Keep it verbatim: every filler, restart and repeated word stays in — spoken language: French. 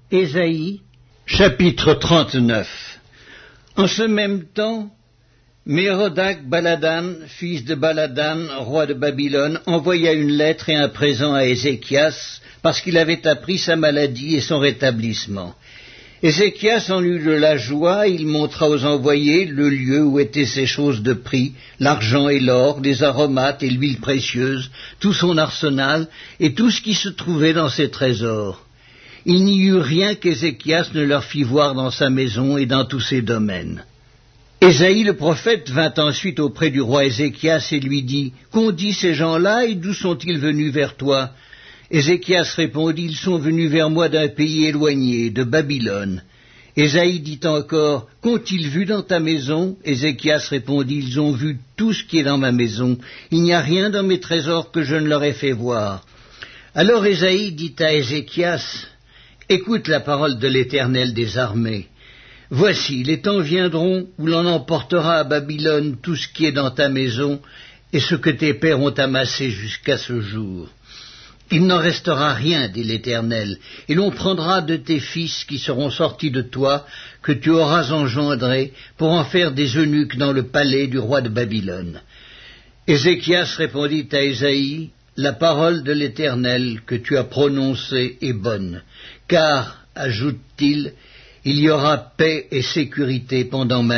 Ésaïe, chapitre trente-neuf. En ce même temps, Mérodach Baladan, fils de Baladan, roi de Babylone, envoya une lettre et un présent à Ézéchias, parce qu'il avait appris sa maladie et son rétablissement. Ézéchias en eut de la joie, il montra aux envoyés le lieu où étaient ses choses de prix, l'argent et l'or, les aromates et l'huile précieuse, tout son arsenal et tout ce qui se trouvait dans ses trésors. Il n'y eut rien qu'Ézéchias ne leur fit voir dans sa maison et dans tous ses domaines. Ésaïe le prophète vint ensuite auprès du roi Ézéchias et lui dit « Qu'ont dit ces gens-là et d'où sont-ils venus vers toi ?» Ézéchias répondit « Ils sont venus vers moi d'un pays éloigné, de Babylone. » Ésaïe dit encore « Qu'ont-ils vu dans ta maison ?» Ézéchias répondit « Ils ont vu tout ce qui est dans ma maison. Il n'y a rien dans mes trésors que je ne leur ai fait voir. » Alors Ésaïe dit à Ézéchias « Écoute la parole de l'Éternel des armées. Voici, les temps viendront où l'on emportera à Babylone tout ce qui est dans ta maison et ce que tes pères ont amassé jusqu'à ce jour. Il n'en restera rien, dit l'Éternel, et l'on prendra de tes fils qui seront sortis de toi, que tu auras engendrés, pour en faire des eunuques dans le palais du roi de Babylone. » Ézéchias répondit à Ésaïe, « La parole de l'Éternel que tu as prononcée est bonne, car, ajoute-t-il, il y aura paix et sécurité pendant ma vie. »